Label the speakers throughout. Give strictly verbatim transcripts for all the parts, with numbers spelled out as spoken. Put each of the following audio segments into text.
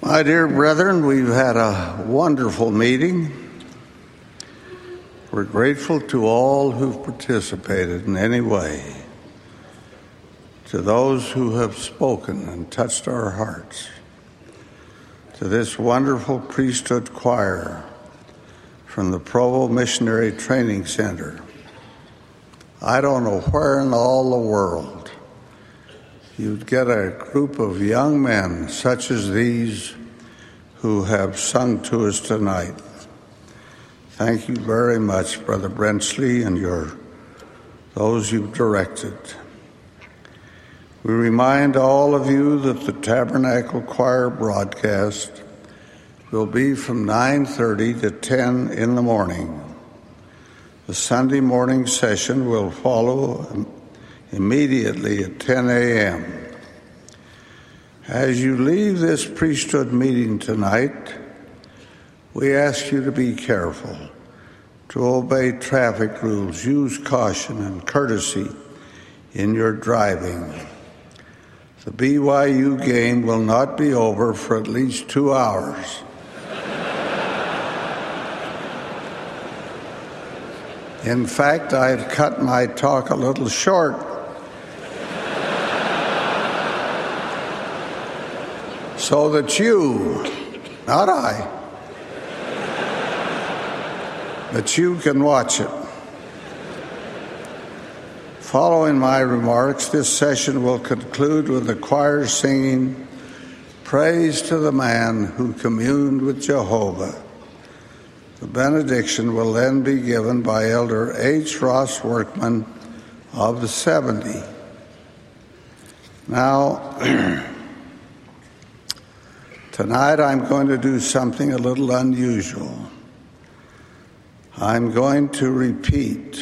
Speaker 1: My dear brethren, we've had a wonderful meeting. We're grateful to all who've participated in any way, to those who have spoken and touched our hearts, to this wonderful priesthood choir from the Provo Missionary Training Center. I don't know where in all the world you'd get a group of young men such as these who have sung to us tonight. Thank you very much, Brother Brenchley, and your those you've directed. We remind all of you that the Tabernacle Choir broadcast will be from nine thirty to ten in the morning. The Sunday morning session will follow immediately at ten a.m. As you leave this priesthood meeting tonight, we ask you to be careful, to obey traffic rules, use caution and courtesy in your driving. The B Y U game will not be over for at least two hours. In fact, I've cut my talk a little short so that you, not I, but you can watch it. Following my remarks, this session will conclude with the choir singing Praise to the Man Who Communed with Jehovah. The benediction will then be given by Elder H. Ross Workman of the seventy. Now, tonight I'm going to do something a little unusual. I'm going to repeat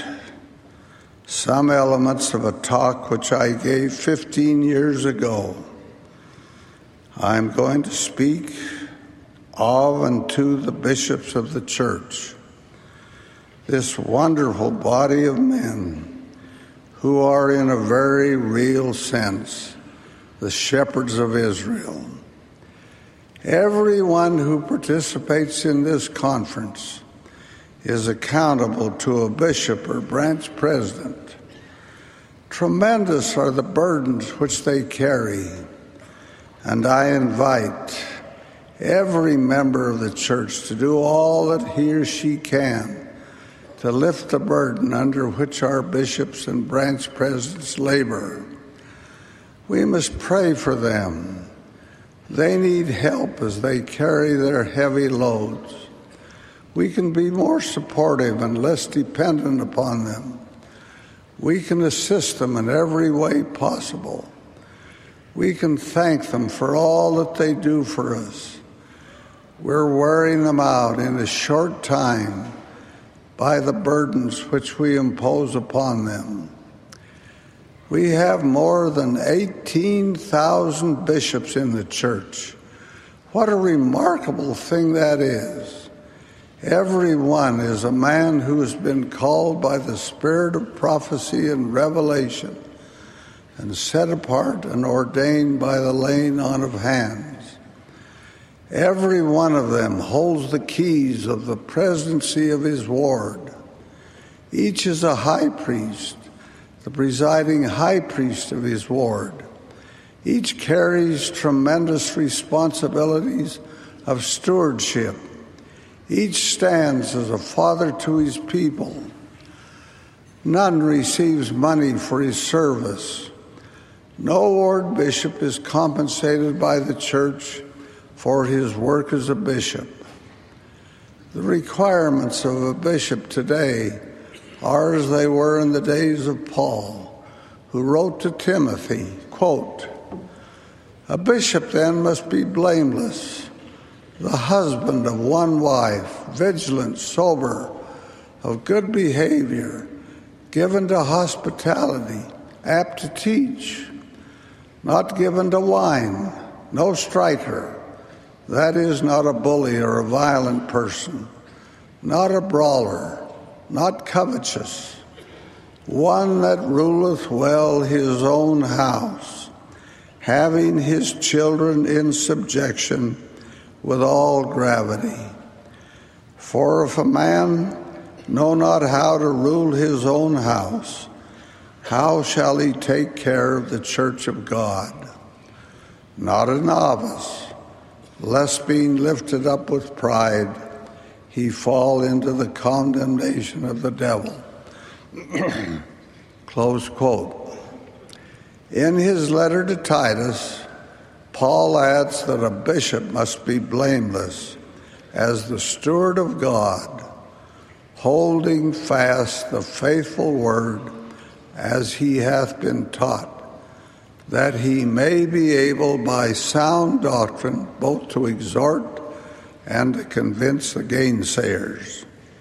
Speaker 1: some elements of a talk which I gave fifteen years ago. I'm going to speak of and to the bishops of the church, this wonderful body of men who are in a very real sense the shepherds of Israel. Everyone who participates in this conference is accountable to a bishop or branch president. Tremendous are the burdens which they carry, and I invite every member of the church to do all that he or she can to lift the burden under which our bishops and branch presidents labor. We must pray for them. They need help as they carry their heavy loads. We can be more supportive and less dependent upon them. We can assist them in every way possible. We can thank them for all that they do for us. We're wearing them out in a short time by the burdens which we impose upon them. We have more than eighteen thousand bishops in the church. What a remarkable thing that is. Every one is a man who has been called by the spirit of prophecy and revelation and set apart and ordained by the laying on of hands. Every one of them holds the keys of the presidency of his ward. Each is a high priest, the presiding high priest of his ward. Each carries tremendous responsibilities of stewardship. Each stands as a father to his people. None receives money for his service. No ward bishop is compensated by the church for his work as a bishop. The requirements of a bishop today are as they were in the days of Paul, who wrote to Timothy, quote, "A bishop then must be blameless, the husband of one wife, vigilant, sober, of good behavior, given to hospitality, apt to teach, not given to wine, no striker, that is, not a bully or a violent person, not a brawler, not covetous, one that ruleth well his own house, having his children in subjection with all gravity. For if a man know not how to rule his own house, how shall he take care of the church of God? Not a novice, lest being lifted up with pride, he fall into the condemnation of the devil. Close quote. In his letter to Titus, Paul adds that a bishop must be blameless as the steward of God, holding fast the faithful word as he hath been taught, that he may be able by sound doctrine both to exhort and to convince the gainsayers.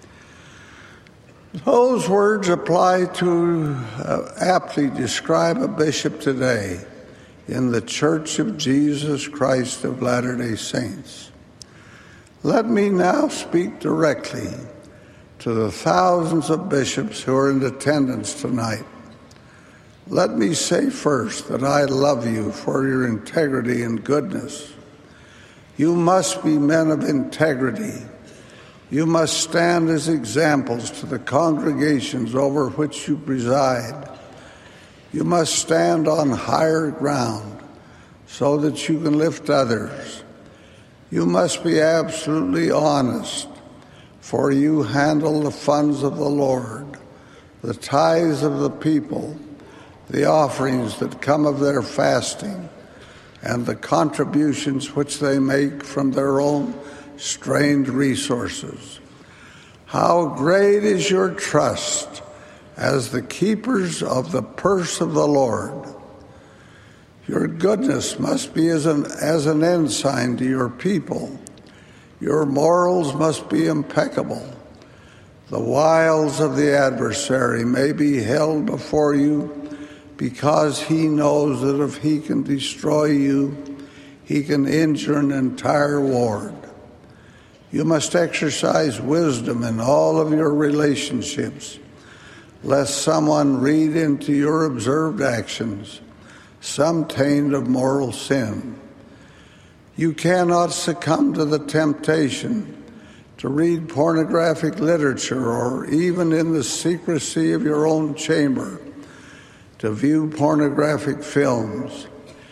Speaker 1: Those words apply to uh, aptly describe a bishop today in the Church of Jesus Christ of Latter-day Saints. Let me now speak directly to the thousands of bishops who are in attendance tonight. Let me say first that I love you for your integrity and goodness. You must be men of integrity. You must stand as examples to the congregations over which you preside. You must stand on higher ground so that you can lift others. You must be absolutely honest, for you handle the funds of the Lord, the tithes of the people, the offerings that come of their fasting, and the contributions which they make from their own strained resources. How great is your trust as the keepers of the purse of the Lord. Your goodness must be as an, as an ensign to your people. Your morals must be impeccable. The wiles of the adversary may be held before you, because he knows that if he can destroy you, he can injure an entire ward. You must exercise wisdom in all of your relationships, lest someone read into your observed actions some taint of moral sin. You cannot succumb to the temptation to read pornographic literature or even in the secrecy of your own chamber to view pornographic films.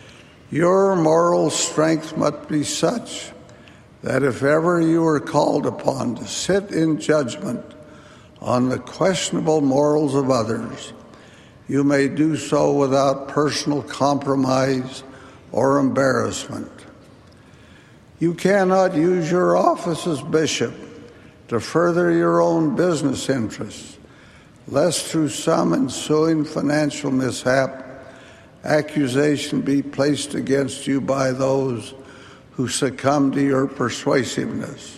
Speaker 1: Your moral strength must be such that if ever you are called upon to sit in judgment on the questionable morals of others, you may do so without personal compromise or embarrassment. You cannot use your office as bishop to further your own business interests, lest through some ensuing financial mishap, accusation be placed against you by those who succumb to your persuasiveness.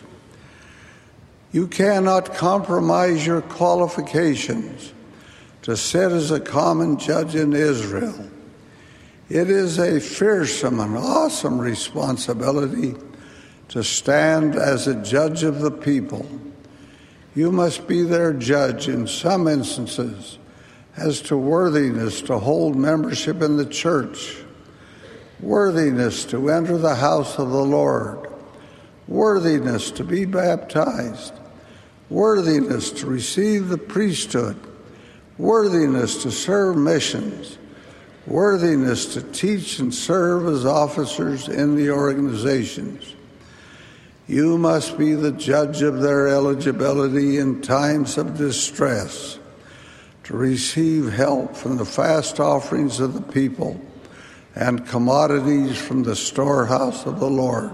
Speaker 1: You cannot compromise your qualifications to sit as a common judge in Israel. It is a fearsome and awesome responsibility to stand as a judge of the people. You must be their judge in some instances as to worthiness to hold membership in the church, worthiness to enter the house of the Lord, worthiness to be baptized, worthiness to receive the priesthood, worthiness to serve missions, worthiness to teach and serve as officers in the organizations. You must be the judge of their eligibility in times of distress, to receive help from the fast offerings of the people and commodities from the storehouse of the Lord.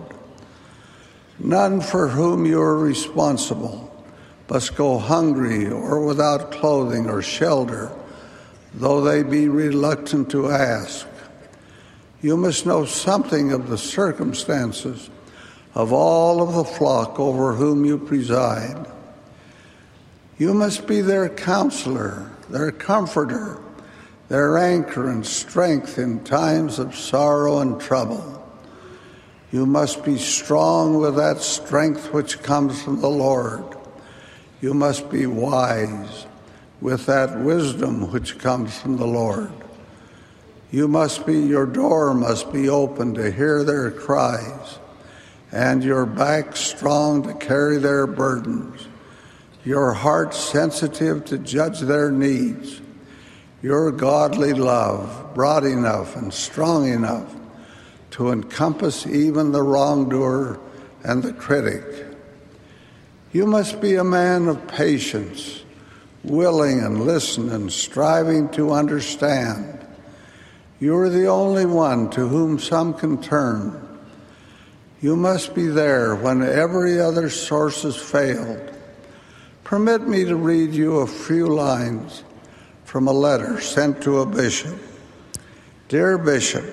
Speaker 1: None for whom you are responsible must go hungry or without clothing or shelter, though they be reluctant to ask. You must know something of the circumstances of all of the flock over whom you preside. You must be their counselor, their comforter, their anchor and strength in times of sorrow and trouble. You must be strong with that strength which comes from the Lord. You must be wise with that wisdom which comes from the Lord. You must be, your door must be open to hear their cries, and your back strong to carry their burdens, your heart sensitive to judge their needs, your godly love broad enough and strong enough to encompass even the wrongdoer and the critic. You must be a man of patience, willing and listening and striving to understand. You are the only one to whom some can turn. You must be there when every other source has failed. Permit me to read you a few lines from a letter sent to a bishop. Dear Bishop,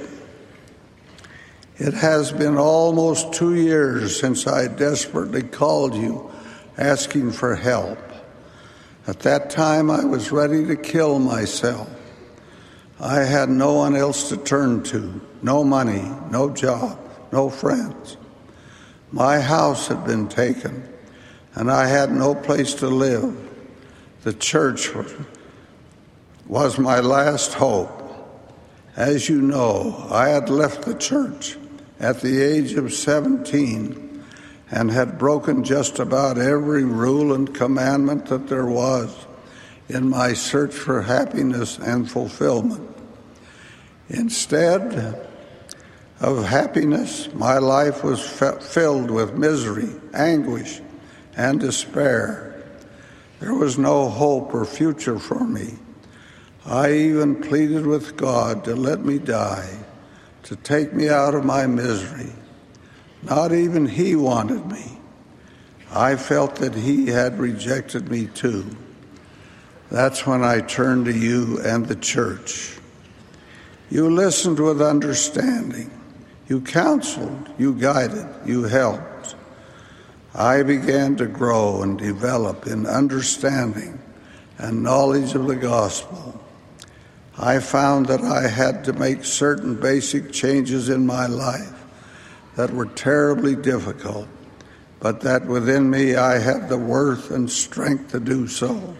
Speaker 1: it has been almost two years since I desperately called you asking for help. At that time, I was ready to kill myself. I had no one else to turn to, no money, no job, no friends. My house had been taken, and I had no place to live. The church was my last hope. As you know, I had left the church at the age of seventeen and had broken just about every rule and commandment that there was in my search for happiness and fulfillment. Instead of happiness, my life was f- filled with misery, anguish, and despair. There was no hope or future for me. I even pleaded with God to let me die, to take me out of my misery. Not even He wanted me. I felt that He had rejected me too. That's when I turned to you and the church. You listened with understanding. You counseled, you guided, you helped. I began to grow and develop in understanding and knowledge of the gospel. I found that I had to make certain basic changes in my life that were terribly difficult, but that within me I had the worth and strength to do so.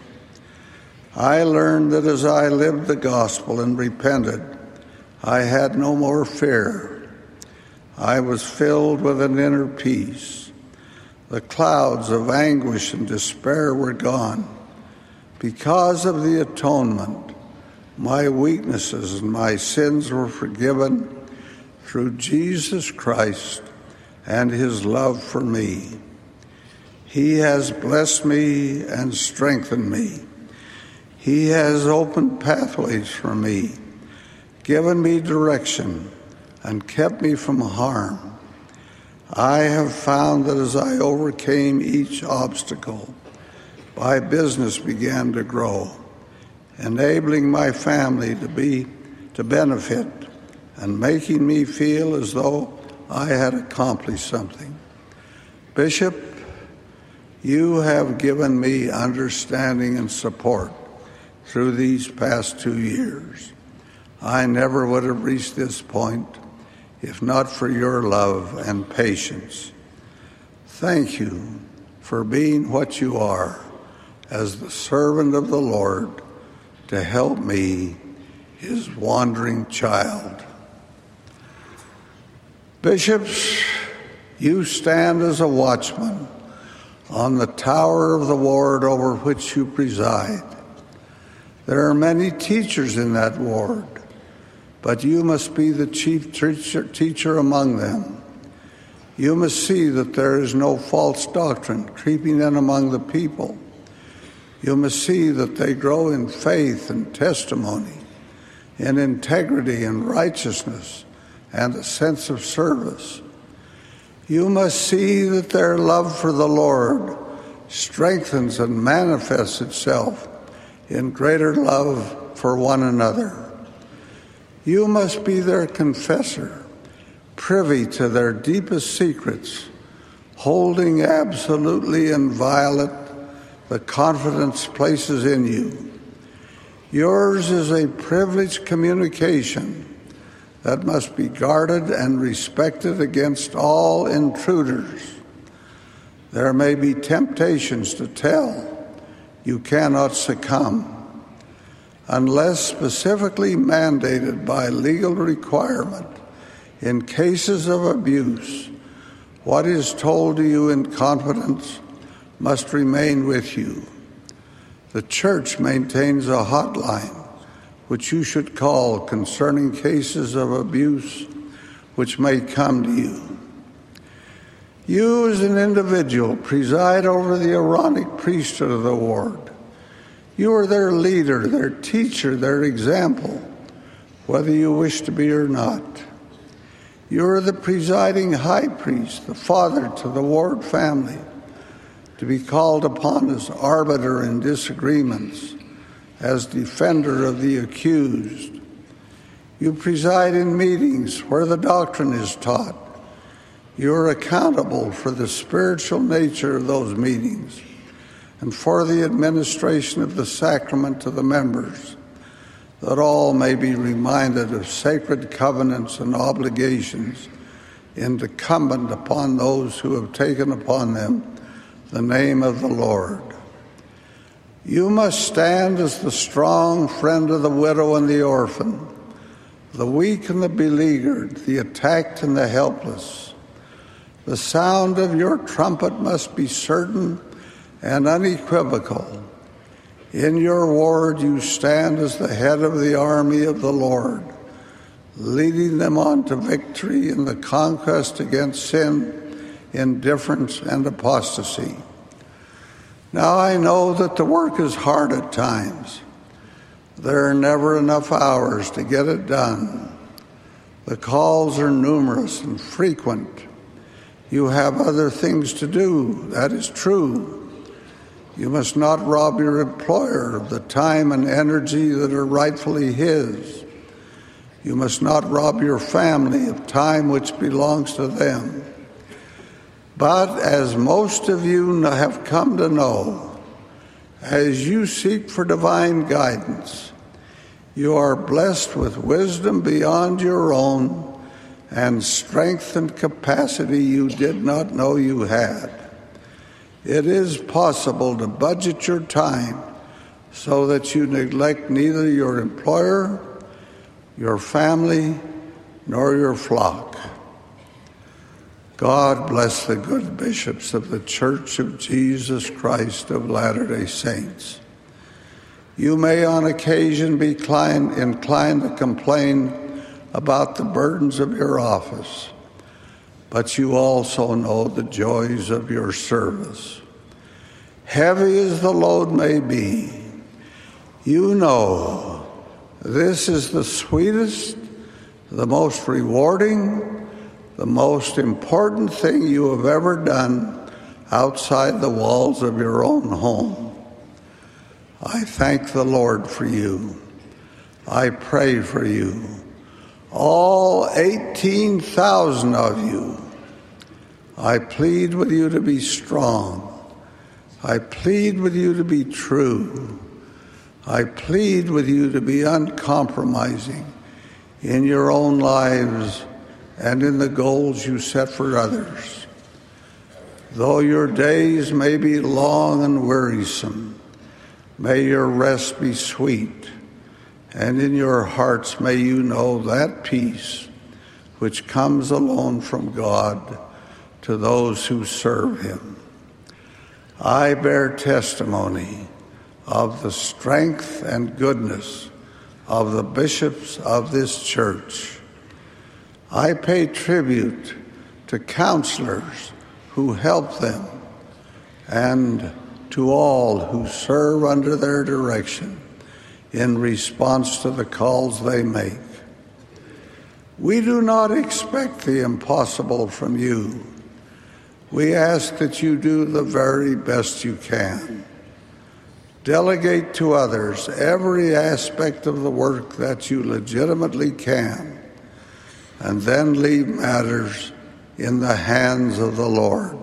Speaker 1: I learned that as I lived the gospel and repented, I had no more fear. I was filled with an inner peace. The clouds of anguish and despair were gone. Because of the atonement, my weaknesses and my sins were forgiven through Jesus Christ and His love for me. He has blessed me and strengthened me. He has opened pathways for me, given me direction, and kept me from harm. I have found that as I overcame each obstacle, my business began to grow, enabling my family to be to benefit and making me feel as though I had accomplished something. Bishop, you have given me understanding and support through these past two years. I never would have reached this point if not for your love and patience. Thank you for being what you are as the servant of the Lord to help me, His wandering child. Bishops, you stand as a watchman on the tower of the ward over which you preside. There are many teachers in that ward, but you must be the chief teacher, teacher among them. You must see that there is no false doctrine creeping in among the people. You must see that they grow in faith and testimony, in integrity and righteousness, and a sense of service. You must see that their love for the Lord strengthens and manifests itself in greater love for one another. You must be their confessor, privy to their deepest secrets, holding absolutely inviolate the confidence places in you. Yours is a privileged communication that must be guarded and respected against all intruders. There may be temptations to tell. You cannot succumb. Unless specifically mandated by legal requirement, in cases of abuse, What is told to you in confidence must remain with you. The church maintains a hotline which you should call concerning cases of abuse which may come to you. You as an individual preside over the Aaronic priesthood of the ward. You are their leader, their teacher, their example, whether you wish to be or not. You are the presiding high priest, the father to the ward family, to be called upon as arbiter in disagreements, as defender of the accused. You preside in meetings where the doctrine is taught. You are accountable for the spiritual nature of those meetings and for the administration of the sacrament to the members, that all may be reminded of sacred covenants and obligations incumbent upon those who have taken upon them the name of the Lord. You must stand as the strong friend of the widow and the orphan, the weak and the beleaguered, the attacked and the helpless. The sound of your trumpet must be certain and unequivocal. In your ward you stand as the head of the army of the Lord, leading them on to victory in the conquest against sin, indifference, and apostasy. Now I know that the work is hard at times. There are never enough hours to get it done. The calls are numerous and frequent. You have other things to do, that is true. You must not rob your employer of the time and energy that are rightfully his. You must not rob your family of time which belongs to them. But as most of you have come to know, as you seek for divine guidance, you are blessed with wisdom beyond your own and strength and capacity you did not know you had. It is possible to budget your time so that you neglect neither your employer, your family, nor your flock. God bless the good bishops of the Church of Jesus Christ of Latter-day Saints. You may on occasion be inclined, inclined to complain about the burdens of your office, but you also know the joys of your service. Heavy as the load may be, you know this is the sweetest, the most rewarding, the most important thing you have ever done outside the walls of your own home. I thank the Lord for you. I pray for you. All eighteen thousand of you. I plead with you to be strong. I plead with you to be true. I plead with you to be uncompromising in your own lives and in the goals you set for others. Though your days may be long and wearisome, may your rest be sweet, and in your hearts may you know that peace which comes alone from God to those who serve him. I bear testimony of the strength and goodness of the bishops of this church. I pay tribute to counselors who help them and to all who serve under their direction in response to the calls they make. We do not expect the impossible from you. We ask that you do the very best you can. Delegate to others every aspect of the work that you legitimately can, and then leave matters in the hands of the Lord.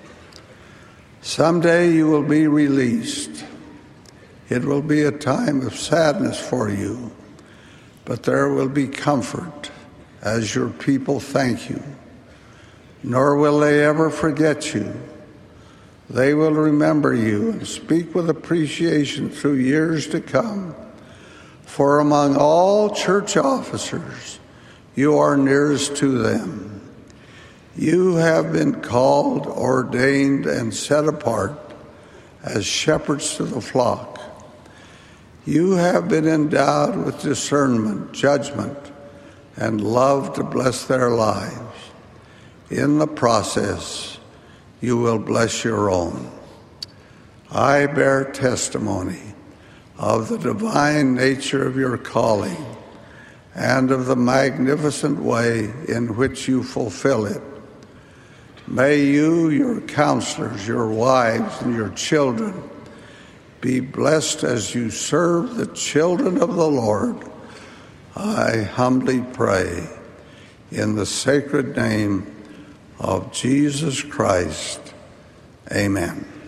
Speaker 1: Someday you will be released. It will be a time of sadness for you, but there will be comfort as your people thank you. Nor will they ever forget you. They will remember you and speak with appreciation through years to come. For among all church officers, you are nearest to them. You have been called, ordained, and set apart as shepherds to the flock. You have been endowed with discernment, judgment, and love to bless their lives. In the process, you will bless your own. I bear testimony of the divine nature of your calling and of the magnificent way in which you fulfill it. May you, your counselors, your wives, and your children be blessed as you serve the children of the Lord. I humbly pray in the sacred name of Jesus Christ. Amen.